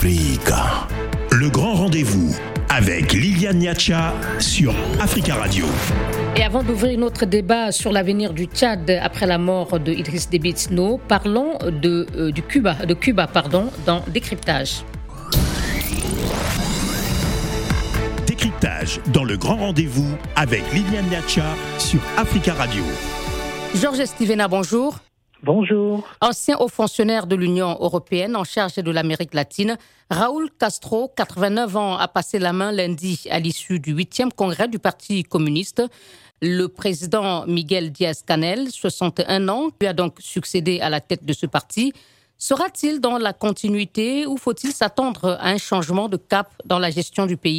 Africa. Le grand rendez-vous avec Liliane Niacha sur Africa Radio. Et avant d'ouvrir notre débat sur l'avenir du Tchad après la mort de Idriss Déby Itno, parlons de Cuba dans Décryptage. Décryptage dans le grand rendez-vous avec Liliane Niacha sur Africa Radio. Georges Estivena, bonjour. Bonjour. Ancien haut fonctionnaire de l'Union européenne en charge de l'Amérique latine, Raúl Castro, 89 ans, a passé la main lundi à l'issue du 8e congrès du Parti communiste. Le président Miguel Díaz-Canel, 61 ans, lui a donc succédé à la tête de ce parti. Sera-t-il dans la continuité ou faut-il s'attendre à un changement de cap dans la gestion du pays ?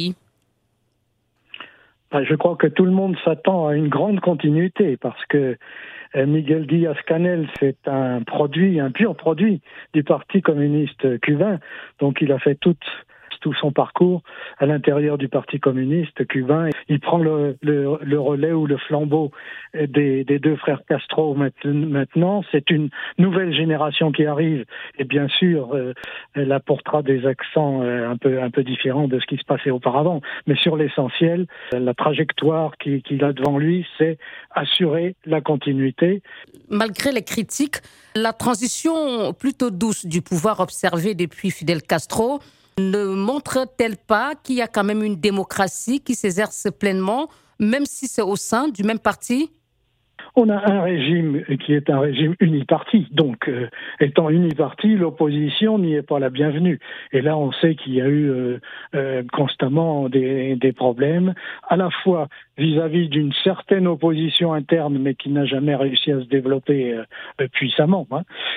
Je crois que tout le monde s'attend à une grande continuité parce que Miguel Díaz-Canel, c'est un pur produit du Parti communiste cubain. Donc il a fait tout son parcours à l'intérieur du Parti communiste cubain. Il prend le relais ou le flambeau des deux frères Castro maintenant. C'est une nouvelle génération qui arrive et bien sûr, elle apportera des accents un peu différents de ce qui se passait auparavant. Mais sur l'essentiel, la trajectoire qu'il a devant lui, c'est assurer la continuité. Malgré les critiques, la transition plutôt douce du pouvoir observée depuis Fidel Castro ne montre-t-elle pas qu'il y a quand même une démocratie qui s'exerce pleinement, même si c'est au sein du même parti ? On a un régime qui est un régime uniparti. Donc, étant uniparti, l'opposition n'y est pas la bienvenue. Et là, on sait qu'il y a eu constamment des problèmes, à la fois vis-à-vis d'une certaine opposition interne, mais qui n'a jamais réussi à se développer puissamment,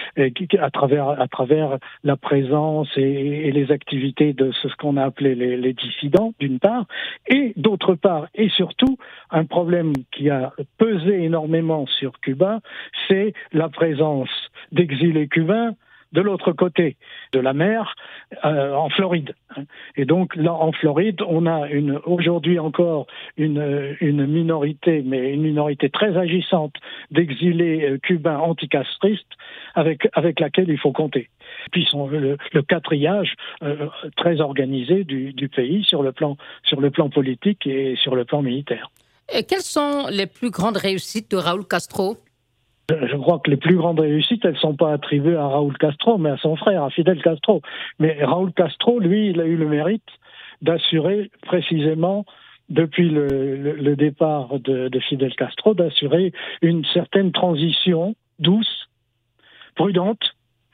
à travers la présence et les activités de ce qu'on a appelé les dissidents, d'une part, et d'autre part, et surtout, un problème qui a pesé énormément sur Cuba, c'est la présence d'exilés cubains de l'autre côté de la mer, en Floride. Et donc là, en Floride, on a aujourd'hui encore une minorité, mais une minorité très agissante d'exilés cubains anticastristes avec laquelle il faut compter. Puis le quatriage très organisé du pays sur le plan politique et sur le plan militaire. Et quelles sont les plus grandes réussites de Raúl Castro ? Je crois que les plus grandes réussites, elles ne sont pas attribuées à Raúl Castro, mais à son frère, à Fidel Castro. Mais Raúl Castro, lui, il a eu le mérite d'assurer précisément, depuis le départ de Fidel Castro, d'assurer une certaine transition douce, prudente,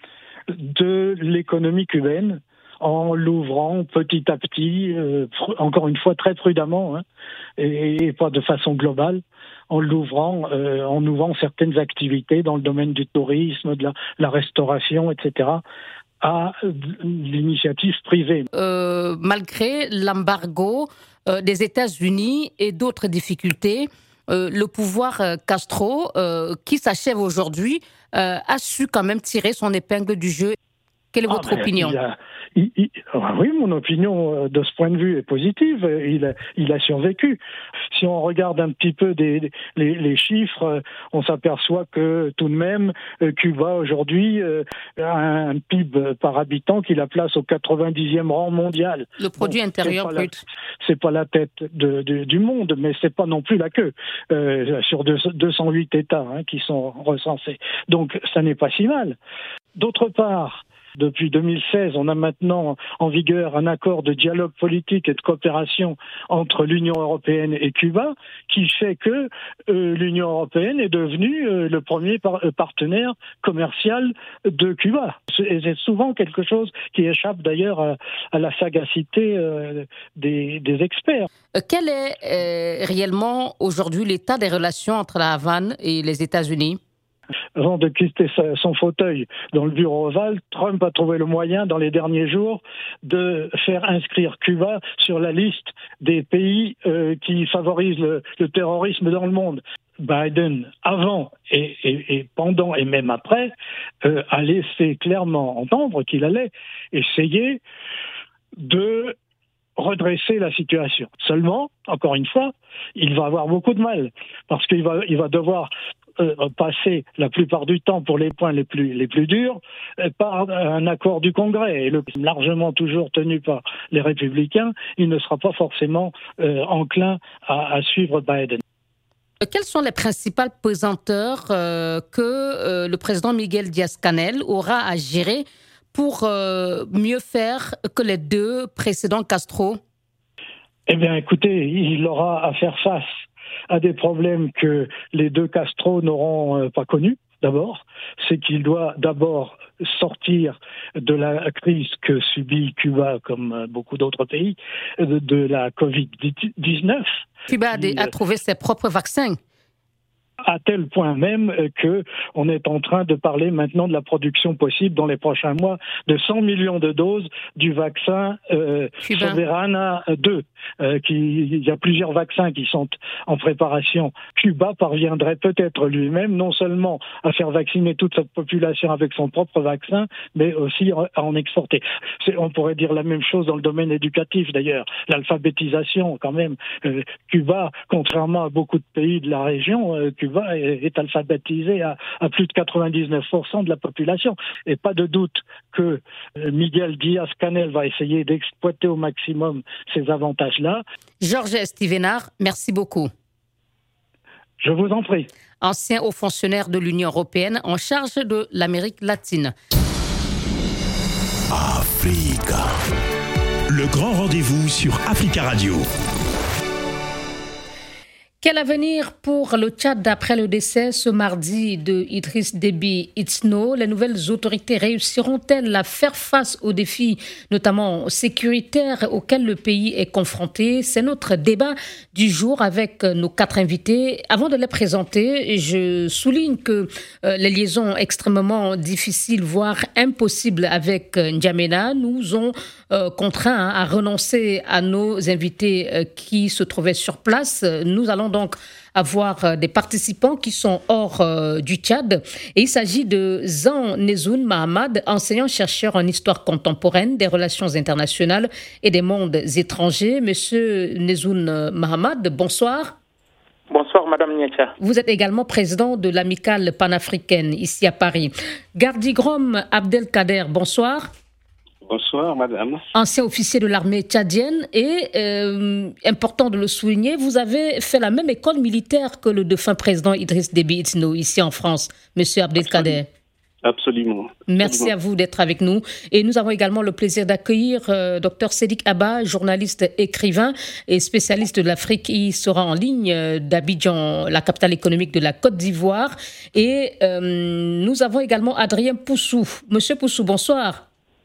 de l'économie cubaine, en l'ouvrant petit à petit, encore une fois très prudemment, et pas de façon globale, en ouvrant certaines activités dans le domaine du tourisme, de la restauration, etc., à l'initiative privée. Malgré l'embargo des États-Unis et d'autres difficultés, le pouvoir Castro, qui s'achève aujourd'hui, a su quand même tirer son épingle du jeu. Quelle est votre opinion ? Oui, mon opinion de ce point de vue est positive. Il a survécu. Si on regarde un petit peu les chiffres, on s'aperçoit que tout de même, Cuba aujourd'hui a un PIB par habitant qui la place au 90e rang mondial. Le produit intérieur brut. C'est pas la tête du monde, mais c'est pas non plus la queue sur 208 États qui sont recensés. Donc, ça n'est pas si mal. D'autre part, depuis 2016, on a maintenant en vigueur un accord de dialogue politique et de coopération entre l'Union européenne et Cuba, qui fait que l'Union européenne est devenue le premier partenaire commercial de Cuba. Et c'est souvent quelque chose qui échappe d'ailleurs à la sagacité des experts. Quel est réellement aujourd'hui l'état des relations entre la Havane et les États-Unis ? Avant de quitter son fauteuil dans le bureau ovale, Trump a trouvé le moyen, dans les derniers jours, de faire inscrire Cuba sur la liste des pays qui favorisent le terrorisme dans le monde. Biden, avant et pendant et même après, a laissé clairement entendre qu'il allait essayer de redresser la situation. Seulement, encore une fois, il va avoir beaucoup de mal, parce qu'il va devoir passer la plupart du temps pour les points les plus durs par un accord du Congrès. Et largement toujours tenu par les républicains, il ne sera pas forcément enclin à suivre Biden. Quels sont les principaux pesanteurs que le président Miguel Díaz-Canel aura à gérer pour mieux faire que les deux précédents Castro? Eh bien, écoutez, il aura à faire face à des problèmes que les deux Castro n'auront pas connus. D'abord, c'est qu'il doit d'abord sortir de la crise que subit Cuba, comme beaucoup d'autres pays, de la Covid-19. Cuba a trouvé ses propres vaccins. À tel point même qu'on est en train de parler maintenant de la production possible dans les prochains mois de 100 millions de doses du vaccin Soberana 2. Il y a plusieurs vaccins qui sont en préparation. Cuba parviendrait peut-être lui-même non seulement à faire vacciner toute sa population avec son propre vaccin, mais aussi à en exporter. On pourrait dire la même chose dans le domaine éducatif d'ailleurs. L'alphabétisation quand même. Cuba, contrairement à beaucoup de pays de la région, Cuba est alphabétisé à plus de 99% de la population. Et pas de doute que Miguel Díaz-Canel va essayer d'exploiter au maximum ces avantages-là. Georges Stévenard, merci beaucoup. Je vous en prie. Ancien haut fonctionnaire de l'Union européenne en charge de l'Amérique latine. Africa. Le grand rendez-vous sur Africa Radio. Quel avenir pour le Tchad après le décès ce mardi de Idriss Déby Itno? Les nouvelles autorités réussiront-elles à faire face aux défis, notamment sécuritaires, auxquels le pays est confronté? C'est notre débat du jour avec nos 4 invités. Avant de les présenter, je souligne que les liaisons extrêmement difficiles, voire impossibles avec N'Djamena, nous ont contraints à renoncer à nos invités qui se trouvaient sur place. Nous allons donc avoir des participants qui sont hors du Tchad. Et il s'agit de Zan Nezoun Mahamad, enseignant-chercheur en histoire contemporaine, des relations internationales et des mondes étrangers. Monsieur Nezoun Mahamad, bonsoir. Bonsoir, Madame Niacha. Vous êtes également président de l'amicale panafricaine ici à Paris. Gardigrom Abdelkader, bonsoir. Bonsoir, madame. Ancien officier de l'armée tchadienne et, important de le souligner, vous avez fait la même école militaire que le défunt président Idriss Déby Itno ici en France, monsieur Abdelkader. Absolument. Merci à vous d'être avec nous. Et nous avons également le plaisir d'accueillir Dr Sédik Abba, journaliste, écrivain et spécialiste de l'Afrique. Il sera en ligne d'Abidjan, la capitale économique de la Côte d'Ivoire. Et nous avons également Adrien Poussou. Monsieur Poussou, bonsoir.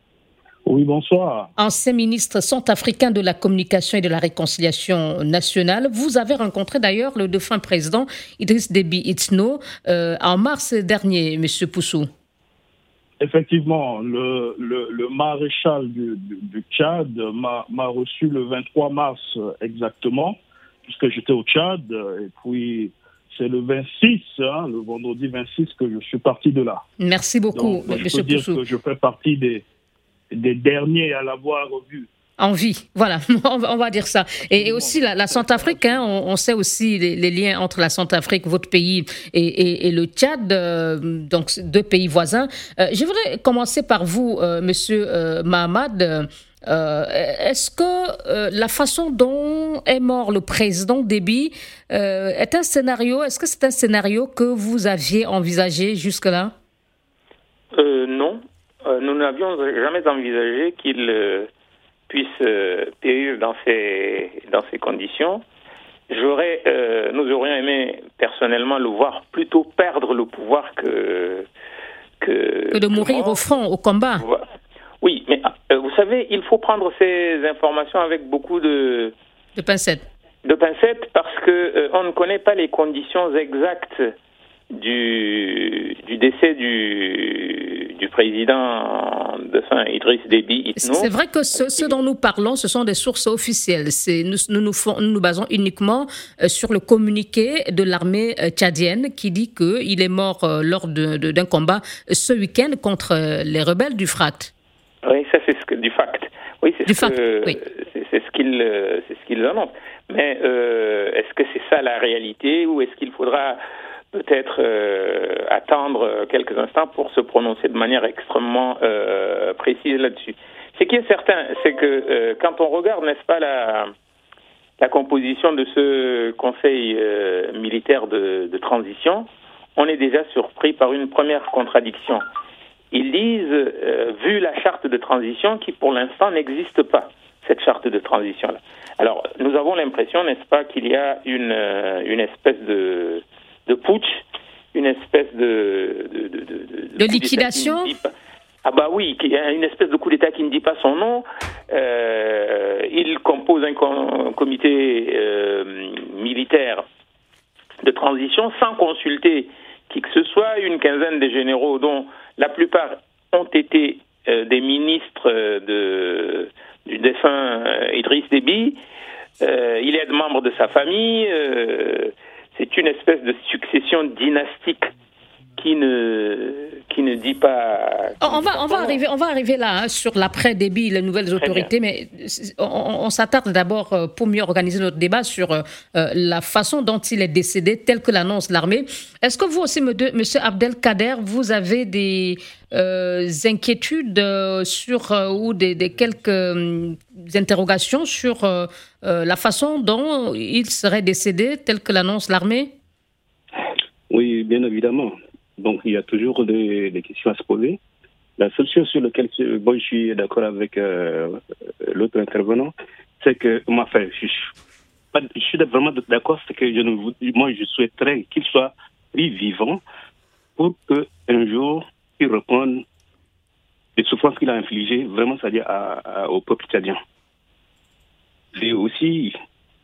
Oui, bonsoir. Ancien ministre centrafricain de la communication et de la réconciliation nationale. Vous avez rencontré d'ailleurs le défunt président Idriss Déby Itno en mars dernier, monsieur Poussou. Effectivement, le maréchal du Tchad m'a reçu le 23 mars exactement, puisque j'étais au Tchad. Et puis, c'est le 26, le vendredi 26, que je suis parti de là. Merci beaucoup, donc, monsieur je peux Poussou. dire que je fais partie des derniers à l'avoir vu. En vie, voilà, on va dire ça. Et aussi la Centrafrique, hein, on sait aussi les liens entre la Centrafrique, votre pays, et le Tchad, donc 2 pays voisins. Je voudrais commencer par vous, monsieur Mahamad. Est-ce que la façon dont est mort le président Déby est un scénario, est-ce que c'est un scénario que vous aviez envisagé jusque-là? Non. Nous n'avions jamais envisagé qu'il puisse périr dans ces conditions. Nous aurions aimé personnellement le voir plutôt perdre le pouvoir que de mourir au front, au combat. Oui, mais vous savez, il faut prendre ces informations avec beaucoup de pincettes. De pincettes, parce que on ne connaît pas les conditions exactes du décès du président Idriss Déby Itno. C'est vrai que ce dont nous parlons, ce sont des sources officielles. Nous nous basons uniquement sur le communiqué de l'armée tchadienne qui dit qu'il est mort lors d'un combat ce week-end contre les rebelles du FRACT. Oui, ça c'est du FACT. Oui, c'est ce qu'ils annoncent. Mais est-ce que c'est ça la réalité ou est-ce qu'il faudra peut-être attendre quelques instants pour se prononcer de manière extrêmement précise là-dessus? Ce qui est certain, c'est que quand on regarde, n'est-ce pas, la composition de ce conseil militaire de transition, on est déjà surpris par une première contradiction. Ils disent, vu la charte de transition, qui pour l'instant n'existe pas, cette charte de transition-là. Alors, nous avons l'impression, n'est-ce pas, qu'il y a une espèce de putsch, une espèce de liquidation. Ah bah oui, il y a une espèce de coup d'État qui ne dit pas son nom. Il compose un comité militaire de transition sans consulter qui que ce soit, une quinzaine de généraux dont la plupart ont été des ministres du défunt Idriss Déby. Il est membre de sa famille. C'est une espèce de succession dynastique qui ne dit pas. On va arriver là sur l'après Déby, les nouvelles autorités, mais on s'attarde d'abord pour mieux organiser notre débat sur la façon dont il est décédé, tel que l'annonce l'armée. Est-ce que vous aussi, Monsieur Abdelkader, vous avez des inquiétudes sur ou des quelques interrogations sur la façon dont il serait décédé, tel que l'annonce l'armée? Oui, bien évidemment. Donc, il y a toujours des questions à se poser. La seule chose sur laquelle je suis d'accord avec l'autre intervenant, c'est que, je suis vraiment d'accord, c'est que je souhaiterais qu'il soit vivant pour qu'un jour, il réponde des souffrances qu'il a infligées, vraiment, c'est-à-dire au peuple tchadien. C'est aussi...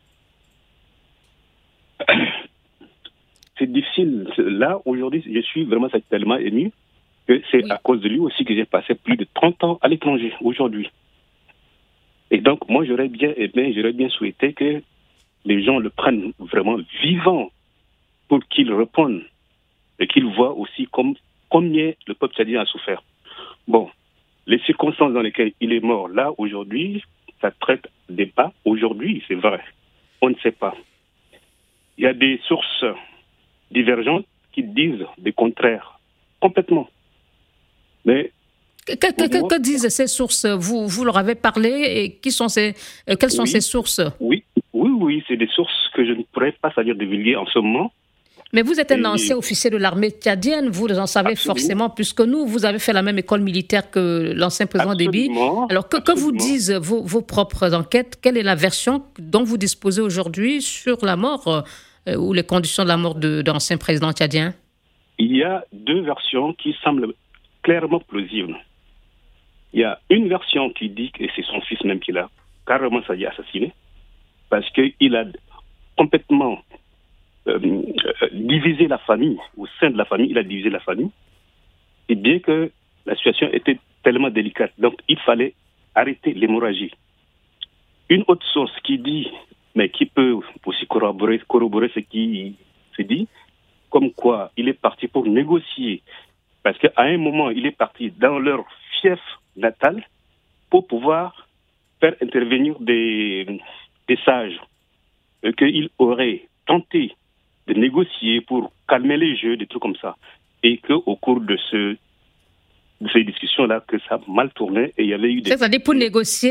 C'est difficile. Là, aujourd'hui, je suis vraiment tellement ému que c'est à cause de lui aussi que j'ai passé plus de 30 ans à l'étranger aujourd'hui. Et donc, moi, j'aurais bien souhaité que les gens le prennent vraiment vivant pour qu'il réponde et qu'il voit aussi combien le peuple tchadien a souffert. Bon, les circonstances dans lesquelles il est mort, là, aujourd'hui, ça traite débat. Aujourd'hui, c'est vrai. On ne sait pas. Il y a des sources divergentes qui disent des contraires, complètement. Mais que disent ces sources? Vous leur avez parlé et quelles sont ces sources? Oui, c'est des sources que je ne pourrais pas divulguer en ce moment. Mais vous êtes un ancien officier de l'armée tchadienne, vous en savez forcément plus que nous. Vous avez fait la même école militaire que l'ancien président Déby. Alors que vous disent vos propres enquêtes? Quelle est la version dont vous disposez aujourd'hui sur la mort ou les conditions de la mort de l'ancien président tchadien? Il y a deux versions qui semblent clairement plausibles. Il y a une version qui dit que c'est son fils même qui l'a carrément assassiné, parce qu'il a complètement divisé la famille, au sein de la famille, il a divisé la famille, et bien que la situation était tellement délicate, donc il fallait arrêter l'hémorragie. Une autre source qui dit, mais qui peut aussi corroborer ce qui se dit, comme quoi il est parti pour négocier, parce qu'à un moment, il est parti dans leur fief natal pour pouvoir faire intervenir des sages, qu'il aurait tenté de négocier pour calmer les jeux, des trucs comme ça, et qu'au cours de ces discussions-là, que ça a mal tourné et il y avait eu des... C'est-à-dire pour négocier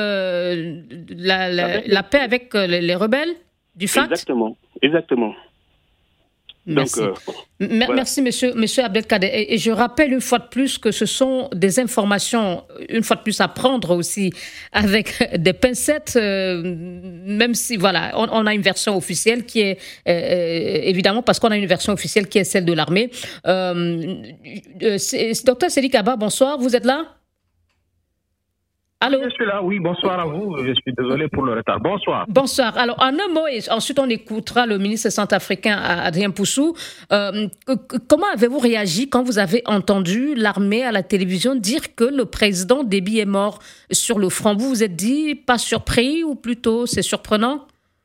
la paix avec les rebelles du FAT? Exactement. Merci. Donc, Merci, monsieur Abdelkader. Et je rappelle une fois de plus que ce sont des informations, une fois de plus, à prendre aussi avec des pincettes, même si, voilà, on a une version officielle qui est, évidemment, parce qu'on a une version officielle qui est celle de l'armée. Docteur Sédik Abba, bonsoir, vous êtes là? Allô? Je suis là, oui, bonsoir à vous. Je suis désolé pour le retard. Bonsoir. Bonsoir. Alors, en un mot, et ensuite on écoutera le ministre centrafricain Adrien Poussou. Comment avez-vous réagi quand vous avez entendu l'armée à la télévision dire que le président Déby est mort sur le front? Vous vous êtes dit, pas surpris ou plutôt c'est surprenant?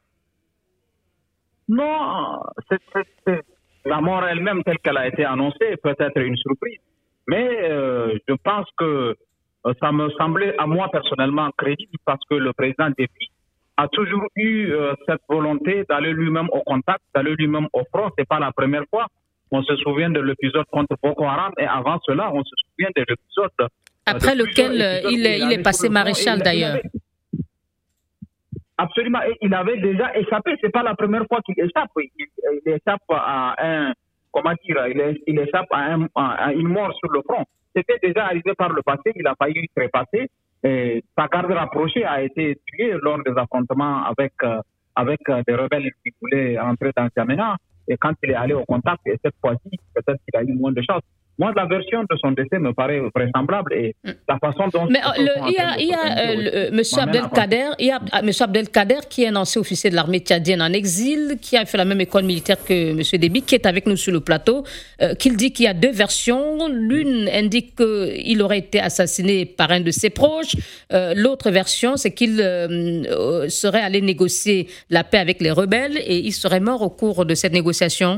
Non, c'est la mort elle-même telle qu'elle a été annoncée, peut-être une surprise. Mais je pense que ça me semblait à moi personnellement crédible parce que le président Déby a toujours eu cette volonté d'aller lui-même au contact, d'aller lui-même au front. C'est pas la première fois. On se souvient de l'épisode contre Boko Haram et avant cela, on se souvient de l'épisode... Après lequel il est passé maréchal d'ailleurs. Absolument. Et il avait déjà échappé. C'est pas la première fois qu'il échappe. Il échappe à un... Comment dire, il échappe à une mort sur le front. C'était déjà arrivé par le passé, il a failli trépasser. Sa garde rapprochée a été tuée lors des affrontements avec des rebelles qui voulaient entrer dans N'Djamena. Et quand il est allé au contact, et cette fois-ci, peut-être qu'il a eu moins de chance. Moi, la version de son décès me paraît vraisemblable et la façon dont... Mais il y a M. Abdelkader, qui est un ancien officier de l'armée tchadienne en exil, qui a fait la même école militaire que M. Déby, qui est avec nous sur le plateau, qu'il dit qu'il y a deux versions. L'une indique qu'il aurait été assassiné par un de ses proches. L'autre version, c'est qu'il serait allé négocier la paix avec les rebelles et il serait mort au cours de cette négociation.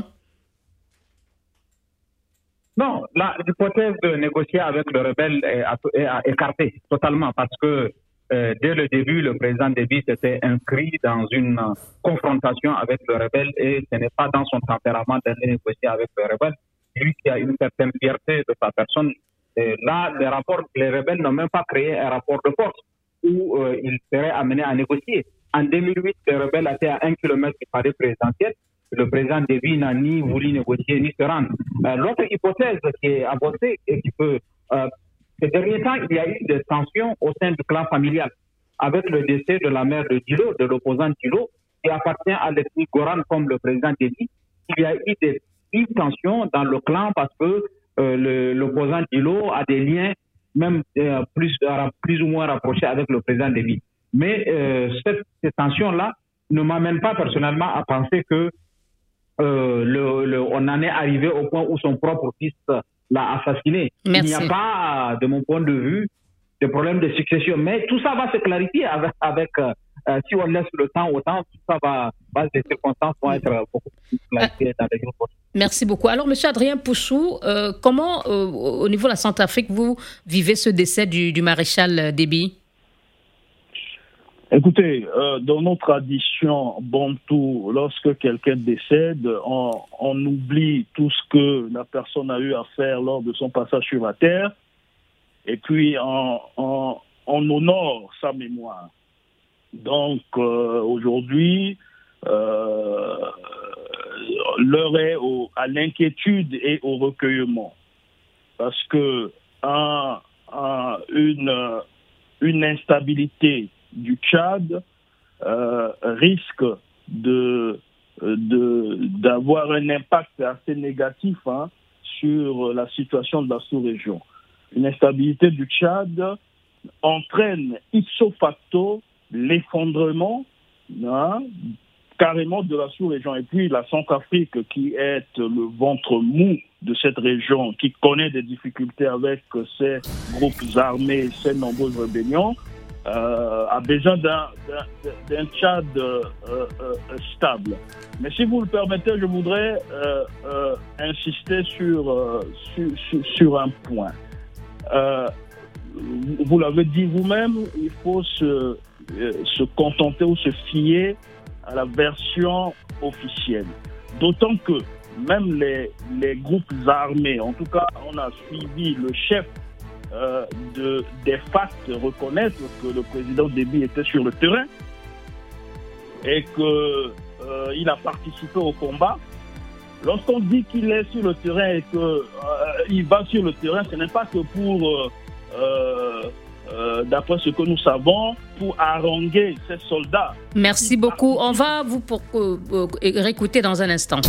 Non, l'hypothèse de négocier avec le rebelle est écartée totalement parce que dès le début, le président Déby s'était inscrit dans une confrontation avec le rebelle et ce n'est pas dans son tempérament d'aller négocier avec le rebelle. Lui qui a une certaine fierté de sa personne. Et là, les rebelles n'ont même pas créé un rapport de force où ils seraient amenés à négocier. En 2008, les rebelles étaient à 1 kilomètre du palais présidentiel. Le président Déby n'a ni voulu négocier ni se rendre. L'autre hypothèse qui est avancée et qui peut... ces derniers temps, il y a eu des tensions au sein du clan familial avec le décès de la mère de Dilo, de l'opposant Dilo, qui appartient à l'ethnie Goran comme le président Déby. Il y a eu des tensions dans le clan parce que l'opposant Dilo a des liens même plus ou moins rapprochés avec le président Déby. Mais ces tensions-là ne m'amènent pas personnellement à penser que on en est arrivé au point où son propre fils l'a assassiné. Merci. Il n'y a pas, de mon point de vue, de problème de succession. Mais tout ça va se clarifier avec si on laisse le temps au temps, tout ça les circonstances vont être beaucoup plus clarifiées dans les jours prochains. Merci beaucoup. Alors, M. Adrien Poussou, comment, au niveau de la Centrafrique, vous vivez ce décès du maréchal Déby? Écoutez, dans nos traditions bantou, lorsque quelqu'un décède, on oublie tout ce que la personne a eu à faire lors de son passage sur la terre, et puis on honore sa mémoire. Donc aujourd'hui, l'heure est à l'inquiétude et au recueillement, parce que une instabilité du Tchad risque d'avoir un impact assez négatif sur la situation de la sous-région. Une instabilité du Tchad entraîne ipso facto l'effondrement carrément de la sous-région. Et puis la Centrafrique, qui est le ventre mou de cette région, qui connaît des difficultés avec ses groupes armés, ses nombreuses rébellions, a besoin d'un Tchad stable. Mais si vous le permettez, je voudrais insister sur un point. Vous l'avez dit vous-même, il faut se contenter ou se fier à la version officielle. D'autant que même les groupes armés, en tout cas, on a suivi le chef des facts reconnaître que le président Déby était sur le terrain et qu'il a participé au combat. Lorsqu'on dit qu'il est sur le terrain et qu'il va sur le terrain, ce n'est pas que pour, d'après ce que nous savons, pour haranguer ces soldats. Merci beaucoup. On va vous réécouter dans un instant.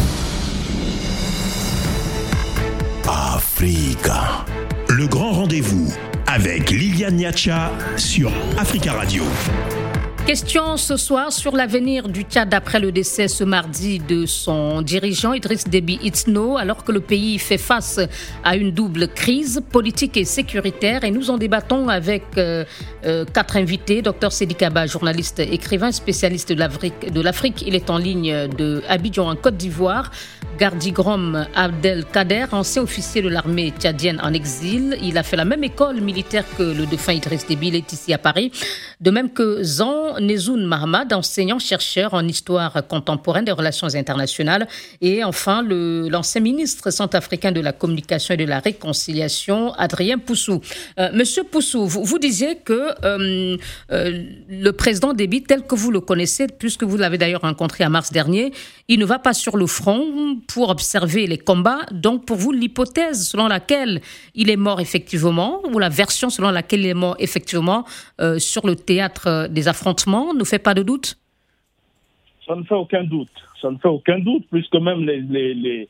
Africa. Le grand rendez-vous avec Liliane Niacha sur Africa Radio. Question ce soir sur l'avenir du Tchad après le décès ce mardi de son dirigeant Idriss Déby Itno, alors que le pays fait face à une double crise politique et sécuritaire. Et nous en débattons avec 4 invités. Dr Sedi Kaba, journaliste, écrivain, spécialiste de l'Afrique. Il est en ligne de Abidjan en Côte d'Ivoire. Gardigrom Abdelkader, ancien officier de l'armée tchadienne en exil. Il a fait la même école militaire que le défunt Idriss Déby, il est ici à Paris. De même que Zan Nezoun Mahamad, enseignant-chercheur en histoire contemporaine des relations internationales. Et enfin, l'ancien ministre centrafricain de la communication et de la réconciliation, Adrien Poussou. Monsieur Poussou, vous disiez que le président Déby, tel que vous le connaissez, puisque vous l'avez d'ailleurs rencontré en mars dernier, il ne va pas sur le front pour observer les combats. Donc, pour vous, l'hypothèse selon laquelle il est mort effectivement, ou la version selon laquelle il est mort effectivement sur le théâtre des affrontements, ne fait pas de doute? Ça ne fait aucun doute. Ça ne fait aucun doute, puisque même les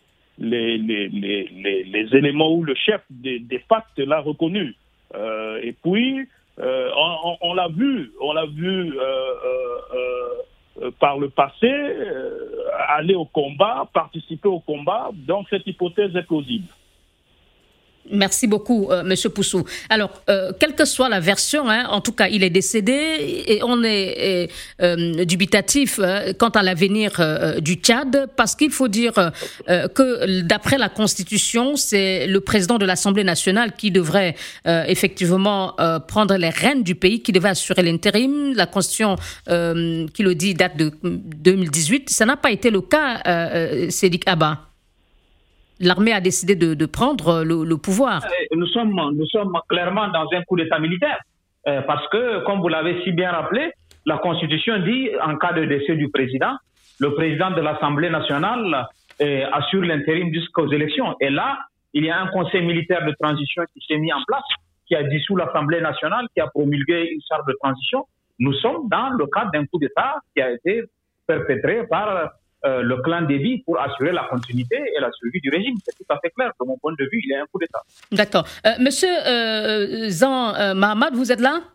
éléments où le chef des pactes l'a reconnu. Et puis, on l'a vu par le passé, aller au combat, participer au combat. Donc, cette hypothèse est plausible. Merci beaucoup, Monsieur Poussou. Alors, quelle que soit la version, en tout cas, il est décédé et on est dubitatif quant à l'avenir du Tchad, parce qu'il faut dire que d'après la Constitution, c'est le président de l'Assemblée nationale qui devrait effectivement prendre les rênes du pays, qui devait assurer l'intérim. La Constitution qui le dit date de 2018. Ça n'a pas été le cas, Sédik Abba. L'armée a décidé de prendre le pouvoir. Nous sommes clairement dans un coup d'État militaire. Parce que, comme vous l'avez si bien rappelé, la Constitution dit, en cas de décès du président, le président de l'Assemblée nationale assure l'intérim jusqu'aux élections. Et là, il y a un conseil militaire de transition qui s'est mis en place, qui a dissous l'Assemblée nationale, qui a promulgué une charte de transition. Nous sommes dans le cadre d'un coup d'État qui a été perpétré par le clan Déby pour assurer la continuité et la survie du régime. C'est tout à fait clair. De mon point de vue, il y a un coup d'État. D'accord. Monsieur Zan Mahamad, vous êtes là?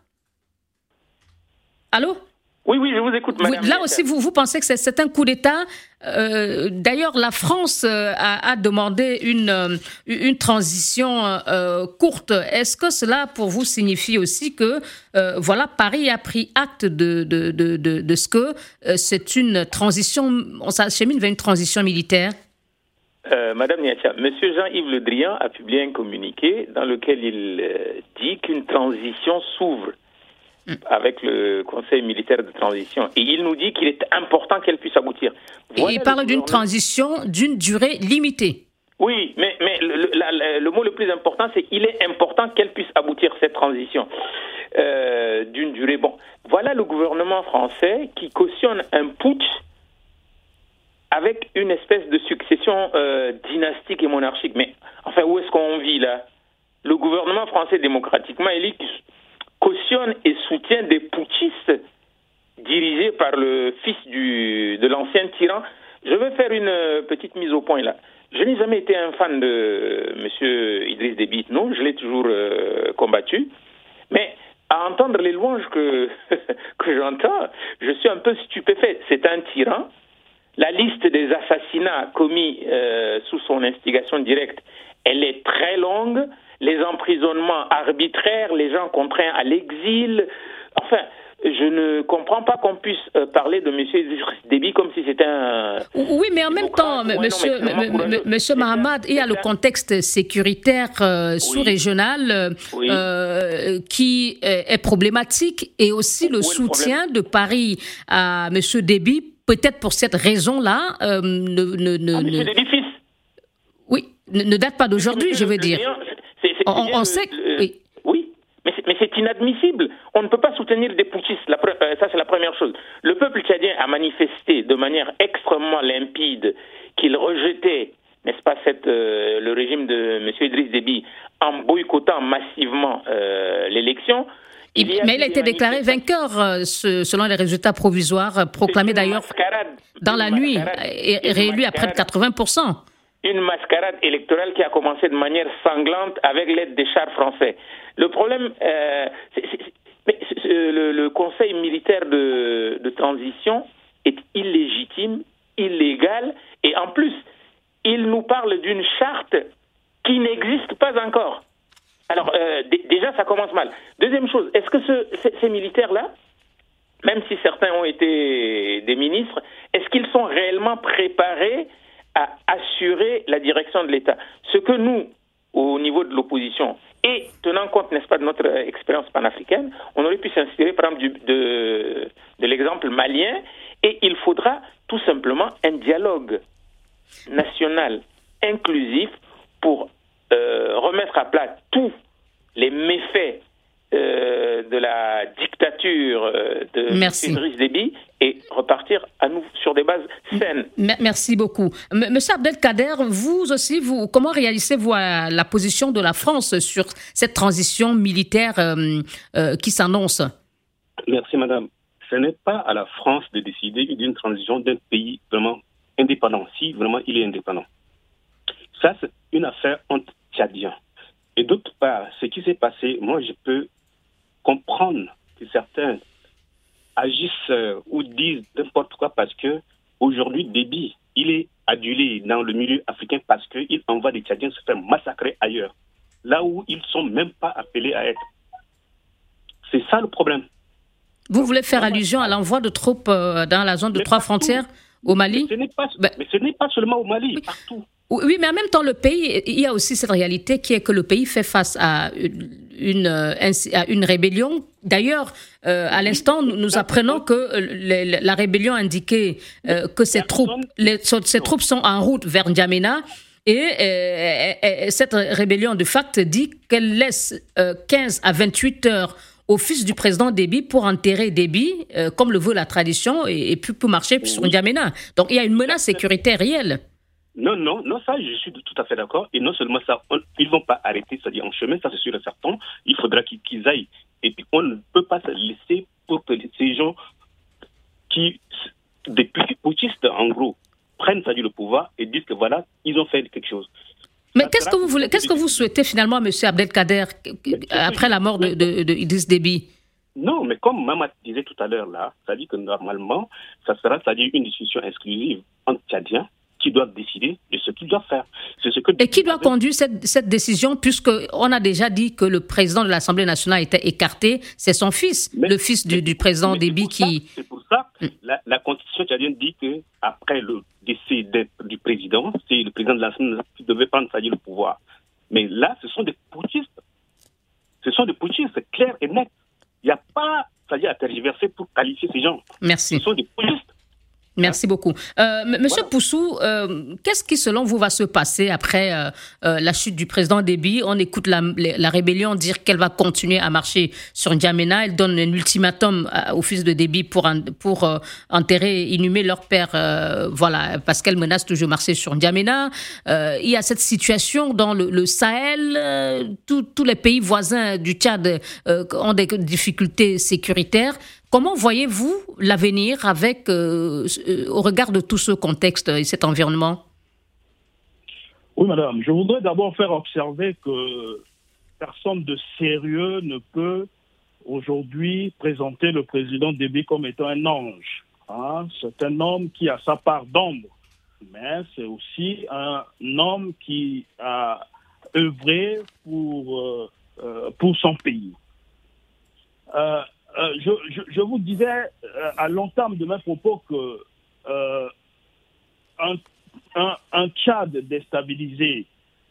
Allô? Oui, je vous écoute, madame. Là aussi, vous pensez que c'est un coup d'État. D'ailleurs, la France a demandé une transition courte. Est-ce que cela, pour vous, signifie aussi que Paris a pris acte de ce que c'est une transition, on s'achemine vers une transition militaire? Madame Niatia, Monsieur Jean-Yves Le Drian a publié un communiqué dans lequel il dit qu'une transition s'ouvre avec le Conseil militaire de transition. Et il nous dit qu'il est important qu'elle puisse aboutir. Voilà, il parle d'une transition d'une durée limitée. Oui, mais le mot le plus important, c'est qu'il est important qu'elle puisse aboutir, cette transition d'une durée. Bon, voilà le gouvernement français qui cautionne un putsch avec une espèce de succession dynastique et monarchique. Mais enfin, où est-ce qu'on vit là? Le gouvernement français démocratiquement élu cautionne et soutient des putschistes dirigés par le fils de l'ancien tyran. Je vais faire une petite mise au point là. Je n'ai jamais été un fan de M. Idriss Déby, non, je l'ai toujours combattu. Mais à entendre les louanges que j'entends, je suis un peu stupéfait. C'est un tyran. La liste des assassinats commis sous son instigation directe, elle est très longue. Les emprisonnements arbitraires, les gens contraints à l'exil. Enfin, je ne comprends pas qu'on puisse parler de M. Idriss Déby comme si c'était un... Oui, mais en même temps, Monsieur Mahamad, il y a le contexte sécuritaire sous-régional qui est problématique, et aussi le soutien de Paris à M. Déby, peut-être pour cette raison-là, M. Déby fils. Oui, ne date pas d'aujourd'hui, je veux dire. On sait que... Oui, mais c'est inadmissible. On ne peut pas soutenir des putschistes. Ça, c'est la première chose. Le peuple tchadien a manifesté de manière extrêmement limpide qu'il rejetait, n'est-ce pas, le régime de M. Idriss Déby en boycottant massivement l'élection. Mais il a été déclaré vainqueur selon les résultats provisoires, proclamés d'ailleurs dans la nuit, et réélu à près de 80%. Une mascarade électorale qui a commencé de manière sanglante avec l'aide des chars français. Le problème, le Conseil militaire de transition est illégitime, illégal, et en plus, il nous parle d'une charte qui n'existe pas encore. Alors, déjà, ça commence mal. Deuxième chose, est-ce que ces militaires-là, même si certains ont été des ministres, est-ce qu'ils sont réellement préparés à assurer la direction de l'État. Ce que nous, au niveau de l'opposition, et tenant compte, n'est-ce pas, de notre expérience panafricaine, on aurait pu s'inspirer, par exemple, de l'exemple malien, et il faudra tout simplement un dialogue national inclusif pour remettre à plat tous les méfaits de la dictature de Idriss Déby et repartir à nouveau sur des bases saines. Merci beaucoup. Monsieur Abdelkader, vous aussi, comment réalisez-vous la position de la France sur cette transition militaire qui s'annonce? Merci, madame. Ce n'est pas à la France de décider d'une transition d'un pays vraiment indépendant, si vraiment il est indépendant. Ça, c'est une affaire entre Tchadiens. Et d'autre part, ce qui s'est passé, moi, je peux comprendre que certains agissent ou disent n'importe quoi parce que aujourd'hui, Déby, il est adulé dans le milieu africain parce qu'il envoie des Tchadiens se faire massacrer ailleurs, là où ils ne sont même pas appelés à être. C'est ça le problème. Vous voulez faire allusion à l'envoi de troupes dans la zone de trois frontières au Mali? Mais ce n'est pas seulement au Mali, partout. Oui, mais en même temps, le pays, il y a aussi cette réalité qui est que le pays fait face à une rébellion. D'ailleurs, à l'instant, nous apprenons que la rébellion indiquait que ces troupes sont en route vers N'Djamena. Et cette rébellion, de fait, dit qu'elle laisse 15 à 28 heures au fils du président Déby pour enterrer Déby, comme le veut la tradition, et puis pour marcher sur N'Djamena. Donc, il y a une menace sécuritaire réelle. Non, ça, je suis tout à fait d'accord. Et non seulement ça, ils ne vont pas arrêter, c'est-à-dire en chemin, ça c'est sûr et certain. Il faudra qu'ils aillent. Et puis, on ne peut pas se laisser pour que ces gens des petits putschistes, en gros, prennent, c'est-à-dire le pouvoir et disent que voilà, ils ont fait quelque chose. Mais qu'est-ce que vous souhaitez finalement, M. Abdelkader, après la mort de Idriss Déby? Non, mais comme Mamat disait tout à l'heure là, c'est-à-dire que normalement, ça sera, c'est-à-dire une discussion exclusive entre Tchadiens qui doivent décider de ce qu'ils doivent faire. Et qui doit conduire cette décision, puisqu'on a déjà dit que le président de l'Assemblée nationale était écarté, c'est son fils, le fils du président Déby qui... C'est pour ça, la constitution tchadienne dit qu'après le décès du président, c'est le président de l'Assemblée qui devait prendre, c'est-à-dire le pouvoir. Mais là, ce sont des putschistes. Ce sont des putschistes, c'est clair et net. Il n'y a pas, c'est-à-dire à tergiverser pour qualifier ces gens. Merci. Ce sont des putschistes. Merci beaucoup. Monsieur Poussou, qu'est-ce qui, selon vous, va se passer après la chute du président Déby? On écoute la rébellion dire qu'elle va continuer à marcher sur N'Djamena. Elle donne un ultimatum au fils de Déby pour enterrer et inhumer leur père, parce qu'elle menace toujours marcher sur N'Djamena. Il y a cette situation dans le Sahel. Tous les pays voisins du Tchad ont des difficultés sécuritaires. Comment voyez-vous l'avenir au regard de tout ce contexte et cet environnement? Oui, madame. Je voudrais d'abord faire observer que personne de sérieux ne peut aujourd'hui présenter le président Déby comme étant un ange. C'est un homme qui a sa part d'ombre, mais c'est aussi un homme qui a œuvré pour son pays. Je vous disais à l'entame de mes propos que un Tchad déstabilisé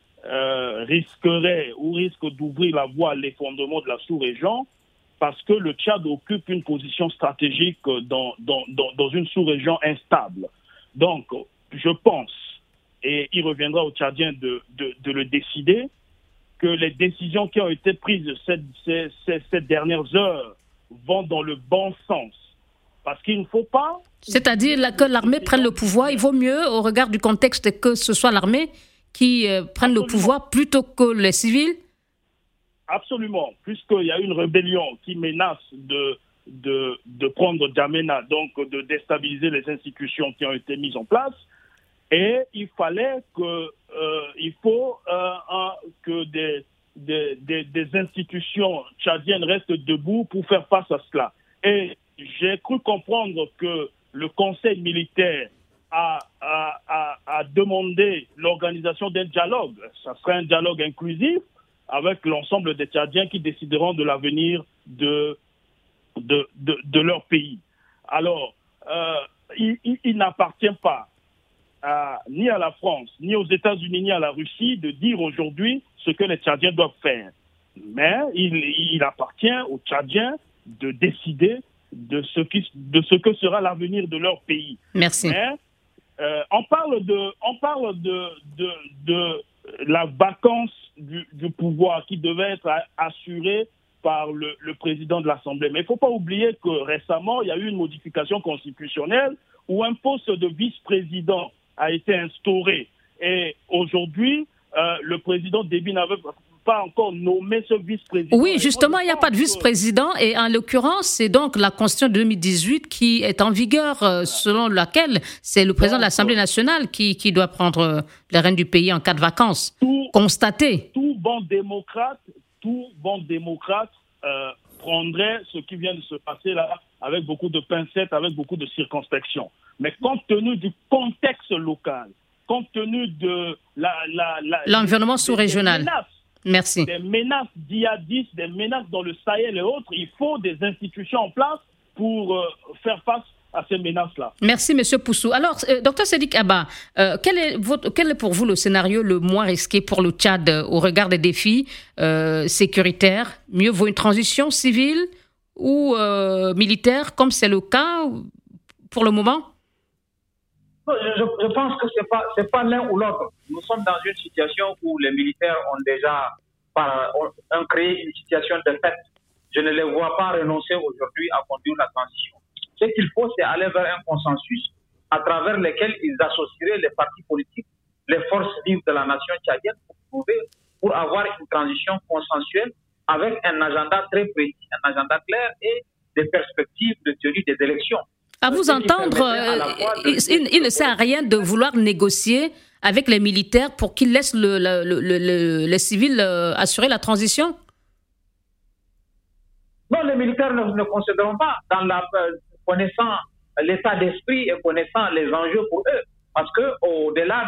risque d'ouvrir la voie à l'effondrement de la sous-région parce que le Tchad occupe une position stratégique dans une sous-région instable. Donc, je pense, et il reviendra aux Tchadiens de le décider, que les décisions qui ont été prises ces dernières heures vont dans le bon sens. Parce qu'il ne faut pas... C'est-à-dire que l'armée prenne le pouvoir, il vaut mieux, au regard du contexte, que ce soit l'armée qui prenne le pouvoir plutôt que les civils? Absolument, puisqu'il y a une rébellion qui menace de prendre N'Djamena, donc de déstabiliser les institutions qui ont été mises en place. Et il fallait que des institutions tchadiennes restent debout pour faire face à cela. Et j'ai cru comprendre que le Conseil militaire a demandé l'organisation d'un dialogue. Ça serait un dialogue inclusif avec l'ensemble des Tchadiens qui décideront de l'avenir de leur pays. Alors, il n'appartient pas ni à la France, ni aux États-Unis, ni à la Russie de dire aujourd'hui ce que les Tchadiens doivent faire. Mais il appartient aux Tchadiens de décider de ce que sera l'avenir de leur pays. Merci. Mais on parle de la vacance du pouvoir qui devait être assurée par le président de l'Assemblée. Mais il ne faut pas oublier que récemment, il y a eu une modification constitutionnelle où un poste de vice-président a été instauré. Et aujourd'hui, le président Déby n'avait pas encore nommé ce vice-président. Oui, justement, il n'y a pas de vice-président et en l'occurrence, c'est donc la Constitution de 2018 qui est en vigueur, selon laquelle c'est le président de l'Assemblée nationale qui doit prendre les rênes du pays en cas de vacances. Constaté. Tout bon démocrate prendrait ce qui vient de se passer là avec beaucoup de pincettes, avec beaucoup de circonspection. Mais compte tenu du contexte local, compte tenu de l'environnement sous-régional. Merci. Des menaces djihadistes, des menaces dans le Sahel et autres, il faut des institutions en place pour faire face à ces menaces-là. Merci, M. Poussou. Alors, Dr Sedik Abba, quel est pour vous le scénario le moins risqué pour le Tchad au regard des défis sécuritaires? Mieux vaut une transition civile ou militaire, comme c'est le cas pour le moment? Je pense que c'est pas l'un ou l'autre. Nous sommes dans une situation où les militaires ont déjà créé une situation de fait. Je ne les vois pas renoncer aujourd'hui à conduire la transition. Ce qu'il faut, c'est aller vers un consensus à travers lequel ils associeraient les partis politiques, les forces vives de la nation tchadienne pour avoir une transition consensuelle avec un agenda très précis, un agenda clair et des perspectives de tenue des élections. À vous entendre, il ne sert à rien de vouloir négocier avec les militaires pour qu'ils laissent les civils assurer la transition? Non, les militaires ne concéderont pas connaissant l'état d'esprit et connaissant les enjeux pour eux. Parce qu'au-delà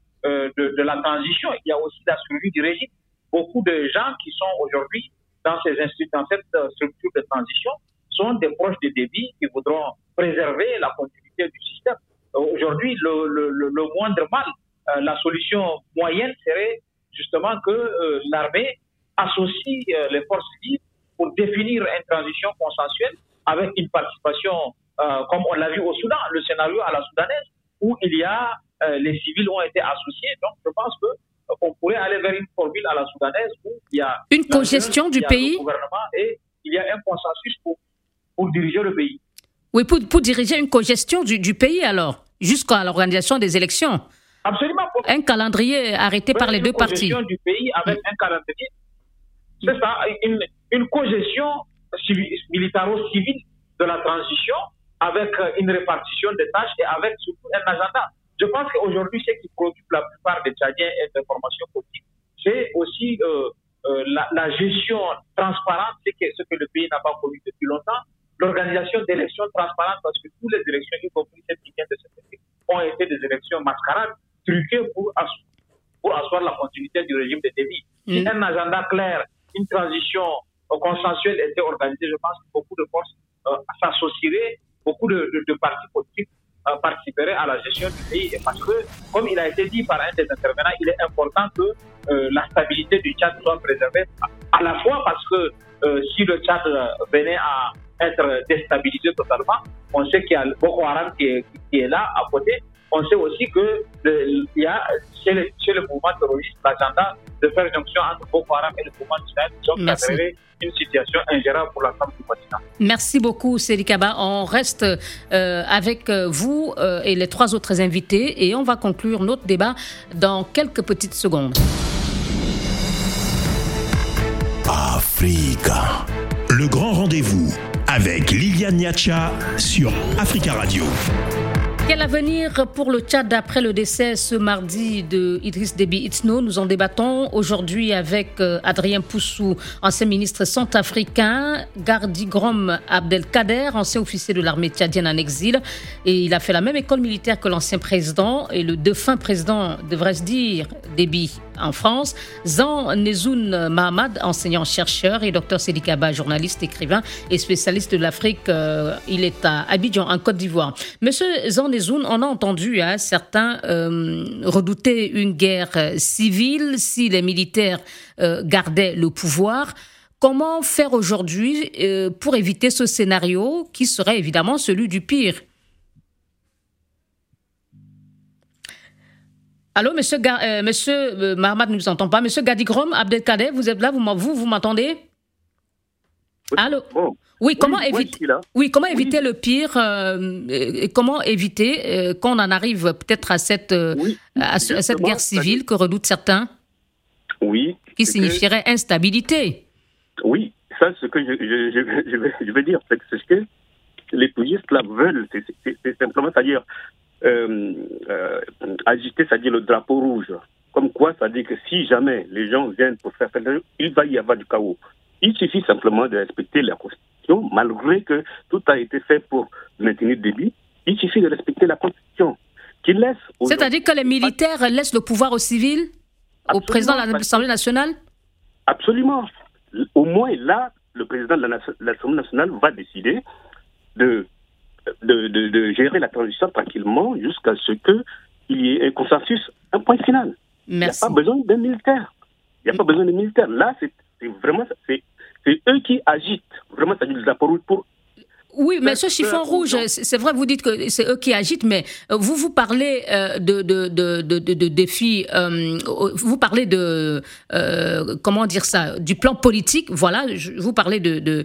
de la transition, il y a aussi la survie du régime. Beaucoup de gens qui sont aujourd'hui dans cette structure de transition sont des proches de Déby qui voudront préserver la continuité du système. Aujourd'hui, le moindre mal, la solution moyenne serait justement que l'armée associe les forces vives pour définir une transition consensuelle avec une participation, comme on l'a vu au Soudan, le scénario à la soudanaise, où les civils ont été associés. Donc, je pense qu'on pourrait aller vers une formule à la soudanaise où il y a une cogestion du pays, le gouvernement et il y a un consensus pour diriger le pays. Oui, pour diriger une cogestion du pays alors, jusqu'à l'organisation des élections. Absolument. Un calendrier arrêté par les deux parties. Une cogestion du pays avec un calendrier. C'est ça, une cogestion militaro-civile de la transition avec une répartition des tâches et avec surtout un agenda. Je pense qu'aujourd'hui, ce qui préoccupe la plupart des Tchadiens et des formations politiques, c'est aussi la gestion transparente, ce que le pays n'a pas connu depuis longtemps, l'organisation d'élections transparentes, parce que toutes les élections, y compris celles qui viennent de cette année, ont été des élections mascarades, truquées pour asseoir la continuité du régime de Déby. Si un agenda clair, une transition consensuelle était organisée, je pense que beaucoup de forces s'associeraient, beaucoup de partis politiques participeraient à la gestion du pays. Et parce que, comme il a été dit par un des intervenants, il est important que la stabilité du Tchad soit préservée, à la fois parce que si le Tchad venait à être déstabilisé totalement, on sait qu'il y a Boko Haram qui est là à côté. On sait aussi qu'il y a chez le mouvement terroriste l'agenda de faire jonction entre Boko Haram et le mouvement Sahel, donc ça serait une situation ingérable pour l'ensemble du continent. Merci beaucoup, Sedik Abba. On reste avec vous et les trois autres invités et on va conclure notre débat dans quelques petites secondes. Africa, le grand rendez-vous avec Liliane Niacha sur Africa Radio. Quel avenir pour le Tchad après le décès ce mardi de Idriss Déby Itno? Nous en débattons aujourd'hui avec Adrien Poussou, ancien ministre centrafricain, Gardi Grom Abdelkader, ancien officier de l'armée tchadienne en exil. Et il a fait la même école militaire que l'ancien président et le défunt président, devrais-je dire, Déby en France. Zan Nezoun Mahamad, enseignant-chercheur, et Dr Sedi Kaba, journaliste, écrivain et spécialiste de l'Afrique. Il est à Abidjan, en Côte d'Ivoire. Monsieur Zan Nezoun, on a entendu certains redouter une guerre civile si les militaires gardaient le pouvoir. Comment faire aujourd'hui pour éviter ce scénario qui serait évidemment celui du pire? Allô, monsieur Mahamad ne nous entend pas. Monsieur Gadigrom Abdelkader, vous êtes là, vous m'entendez? Allô? Bon. Oui, comment éviter le pire comment éviter qu'on en arrive peut-être à cette guerre civile que redoutent certains? Oui. Qui signifierait instabilité. Oui, ça, ce que je veux dire, c'est ce que les touristes là veulent, c'est simplement, c'est-à-dire agiter, c'est-à-dire le drapeau rouge. Comme quoi, c'est-à-dire que si jamais les gens viennent pour faire il va y avoir du chaos. Il suffit simplement de respecter la Constitution, malgré que tout a été fait pour maintenir Déby. Il suffit de respecter la Constitution. C'est-à-dire que les militaires laissent le pouvoir aux civils, au président de l'Assemblée nationale? Absolument. Au moins là, le président de l'Assemblée nationale va décider de gérer la transition tranquillement jusqu'à ce qu'il y ait un consensus, un point final. Merci. Il n'y a pas besoin d'un militaire. Là, c'est vraiment, c'est eux qui agitent vraiment, c'est-à-dire le drapeau rouge pour... Oui, mais ce chiffon rouge, c'est vrai, vous dites que c'est eux qui agitent, mais vous parlez de défis, vous parlez comment dire ça, du plan politique, voilà, vous parlez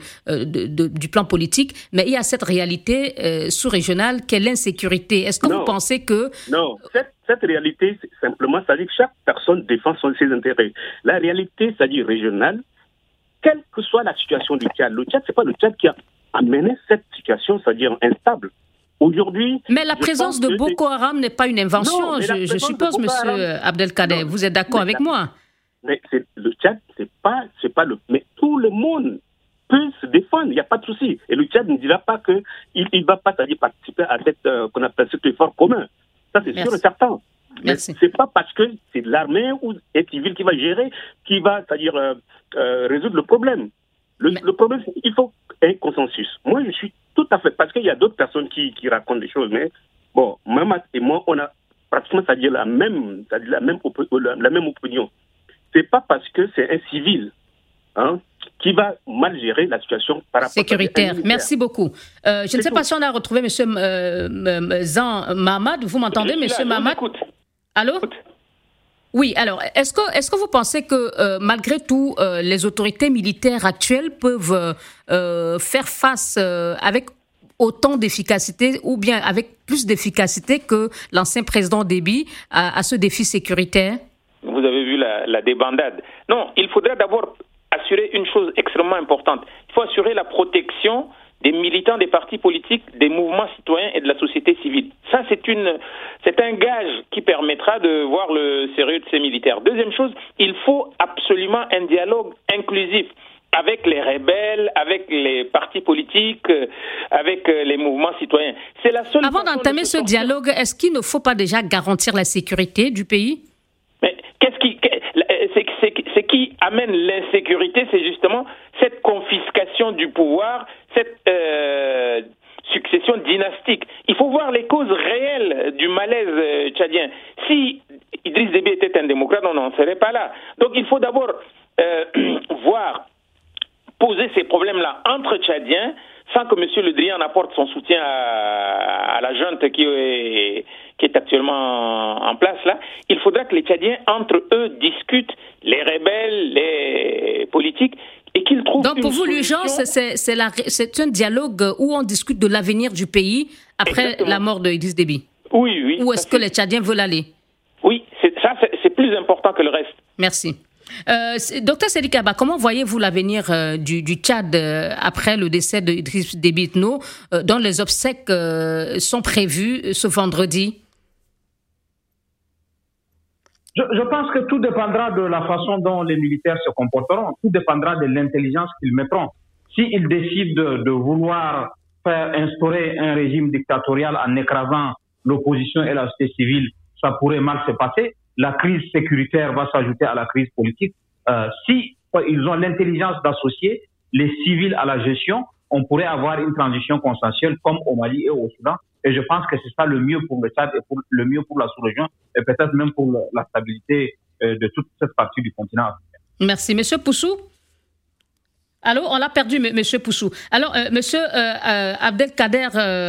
du plan politique, mais il y a cette réalité sous-régionale qu'est l'insécurité. Est-ce que vous pensez que... Non, cette réalité, simplement, c'est-à-dire que chaque personne défend ses intérêts. La réalité, c'est-à-dire régionale, quelle que soit la situation du Tchad, le Tchad, c'est pas le Tchad qui a amené cette situation, c'est-à-dire instable. Aujourd'hui... Mais la présence de Boko Haram n'est pas une invention, je suppose, monsieur Abdelkader. Vous êtes d'accord avec moi? Mais le Tchad, c'est pas le... Mais tout le monde peut se défendre, il n'y a pas de souci. Et le Tchad ne dira pas qu'il ne va pas, c'est-à-dire, participer à qu'on appelle cet effort commun. Ça, c'est sûr et certain. Mais c'est pas parce que c'est l'armée ou les civils qui va gérer, qui va, c'est-à-dire, résoudre le problème. Le problème, c'est qu'il faut un consensus. Moi, je suis tout à fait... Parce qu'il y a d'autres personnes qui racontent des choses, mais bon, Mahamad et moi, on a pratiquement, c'est-à-dire la même opinion. C'est pas parce que c'est un civil qui va mal gérer la situation par rapport sécuritaire. Merci beaucoup. Je ne sais pas si on a retrouvé M. Zan Mahamad. Vous m'entendez, M. Mahamad? Allô? Oui, alors, est-ce que vous pensez que, malgré tout, les autorités militaires actuelles peuvent faire face avec autant d'efficacité ou bien avec plus d'efficacité que l'ancien président Déby à ce défi sécuritaire? Vous avez vu la débandade. Non, il faudrait d'abord assurer une chose extrêmement importante. Il faut assurer la protection des militants des partis politiques, des mouvements citoyens et de la société civile. Ça, c'est un gage qui permettra de voir le sérieux de ces militaires. Deuxième chose, il faut absolument un dialogue inclusif avec les rebelles, avec les partis politiques, avec les mouvements citoyens. C'est la seule. Avant d'entamer ce dialogue, est-ce qu'il ne faut pas déjà garantir la sécurité du pays? Mais ce qui amène l'insécurité, c'est justement cette confiscation du pouvoir, cette succession dynastique. Il faut voir les causes réelles du malaise tchadien. Si Idriss Déby était un démocrate, on n'en serait pas là. Donc il faut d'abord poser ces problèmes-là entre Tchadiens, sans que M. Le Drian apporte son soutien à la junte qui est actuellement en place là. Il faudra que les Tchadiens, entre eux, discutent, les rebelles, les politiques, et qu'ils trouvent. Donc pour vous, l'urgence, c'est un dialogue où on discute de l'avenir du pays après la mort de Idriss Déby. Oui. Où est-ce que les Tchadiens veulent aller? Oui, c'est plus important que le reste. Merci. Docteur Sedi Kaba, comment voyez-vous l'avenir du Tchad après le décès d'Idriss Déby Itno, dont les obsèques sont prévues ce vendredi? Je pense que tout dépendra de la façon dont les militaires se comporteront. Tout dépendra de l'intelligence qu'ils mettront. S'ils décident de vouloir instaurer un régime dictatorial en écrasant l'opposition et la société civile, ça pourrait mal se passer. la crise sécuritaire va s'ajouter à la crise politique. Si ils ont l'intelligence d'associer les civils à la gestion, on pourrait avoir une transition consensuelle comme au Mali et au Soudan. Et je pense que c'est ça le mieux pour le Tchad et le mieux pour la sous-région et peut-être même pour la stabilité de toute cette partie du continent africain. Merci. Monsieur Poussou? Allô, on l'a perdu, Monsieur Poussou. Alors, Monsieur Abdelkader,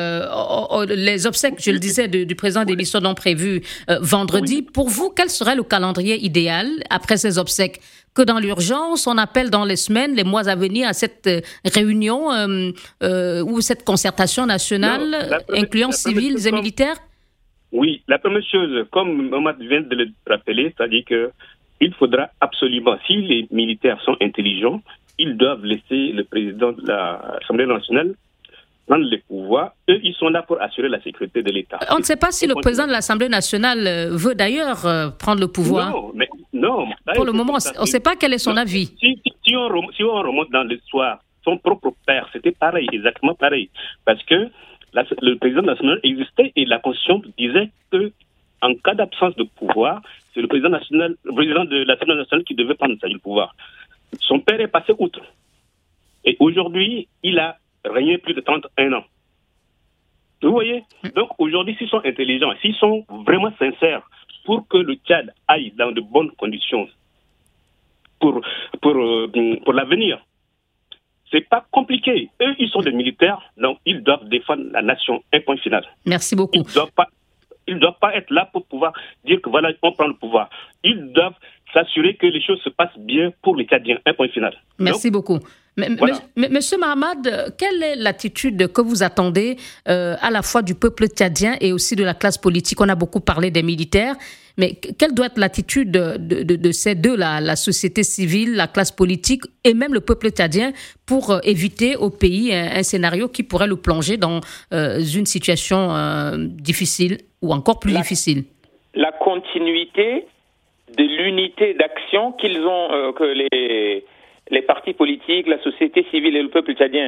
les obsèques, je le disais, du président Déby sont donc prévues vendredi. Oui. Pour vous, quel serait le calendrier idéal après ces obsèques? Que dans l'urgence, on appelle dans les semaines, les mois à venir à cette réunion ou cette concertation nationale incluant civils et militaires? Oui, la première chose, comme Mohamed vient de le rappeler, c'est-à-dire qu'il faudra absolument, si les militaires sont intelligents, ils doivent laisser le président de l'Assemblée nationale prendre les pouvoirs. Eux, ils sont là pour assurer la sécurité de l'État. On ne sait pas si le président de l'Assemblée nationale veut d'ailleurs prendre le pouvoir. Non. Pour le moment, on ne sait pas quel est son avis. Si on remonte dans l'histoire, son propre père, c'était pareil, exactement pareil. Parce que le président de l'Assemblée existait et la Constitution disait que en cas d'absence de pouvoir, c'est le président de l'Assemblée nationale qui devait prendre le pouvoir. Son père est passé outre. Et aujourd'hui, il a régné plus de 31 ans. Vous voyez? Donc aujourd'hui, s'ils sont intelligents, s'ils sont vraiment sincères pour que le Tchad aille dans de bonnes conditions pour l'avenir, c'est pas compliqué. Eux, ils sont des militaires, donc ils doivent défendre la nation. Un point final. Merci beaucoup. Ils ne doivent pas être là pour pouvoir dire que voilà, on prend le pouvoir. Ils doivent s'assurer que les choses se passent bien pour les Tchadiens. Un point final. Merci beaucoup. Monsieur Mahamad, quelle est l'attitude que vous attendez à la fois du peuple tchadien et aussi de la classe politique? On a beaucoup parlé des militaires, mais quelle doit être l'attitude de ces deux-là, la société civile, la classe politique et même le peuple tchadien pour éviter au pays un scénario qui pourrait le plonger dans une situation difficile ou encore plus difficile? La continuité de l'unité d'action qu'ils ont, que les partis politiques, la société civile et le peuple tchadien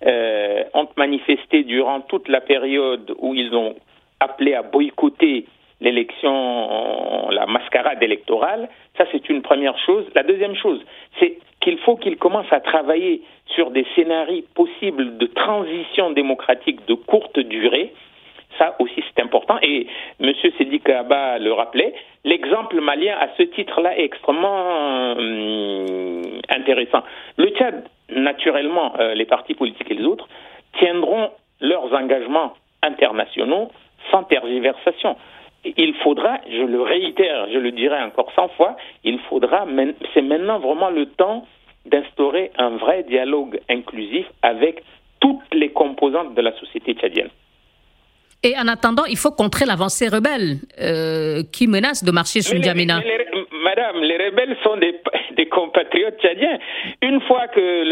ont manifesté durant toute la période où ils ont appelé à boycotter l'élection, la mascarade électorale. Ça, c'est une première chose. La deuxième chose, c'est qu'il faut qu'ils commencent à travailler sur des scénarios possibles de transition démocratique de courte durée. Ça aussi, c'est important. Et M. Sedi Kaba le rappelait, l'exemple malien, à ce titre-là, est extrêmement intéressant. Le Tchad, naturellement, les partis politiques et les autres, tiendront leurs engagements internationaux sans tergiversation. Il faudra, je le réitère, je le dirai encore 100 fois, c'est maintenant vraiment le temps d'instaurer un vrai dialogue inclusif avec toutes les composantes de la société tchadienne. Et en attendant, il faut contrer l'avancée rebelle qui menace de marcher sur N'Djamena. Madame, les rebelles sont des compatriotes tchadiens. Une fois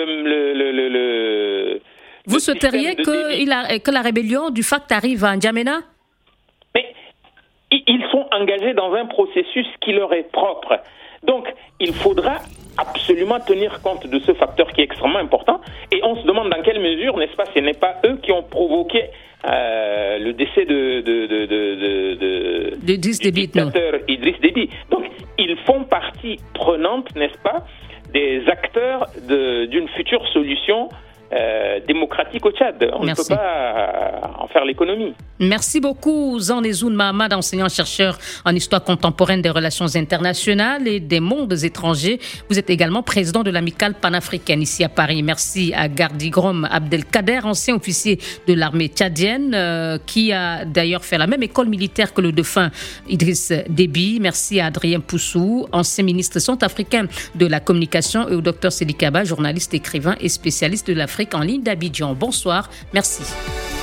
que Vous souhaiteriez que la rébellion du FACT arrive à N'Djamena? Mais ils sont engagés dans un processus qui leur est propre. Donc, il faudra absolument tenir compte de ce facteur qui est extrêmement important. Et on se demande dans quelle mesure, n'est-ce pas, ce n'est pas eux qui ont provoqué le décès du dictateur Idriss Déby. Donc, ils font partie prenante, n'est-ce pas, des acteurs d'une future solution démocratique au Tchad. On ne peut pas en faire l'économie. Merci beaucoup, Zanezoun Mahamad, enseignant-chercheur en histoire contemporaine des relations internationales et des mondes étrangers. Vous êtes également président de l'amicale panafricaine ici à Paris. Merci à Gardigrom Abdelkader, ancien officier de l'armée tchadienne, qui a d'ailleurs fait la même école militaire que le défunt Idriss Déby. Merci à Adrien Poussou, ancien ministre centrafricain de la communication, et au docteur Sedi Kaba, journaliste, écrivain et spécialiste de l'Afrique en ligne d'Abidjan. Bonsoir, merci.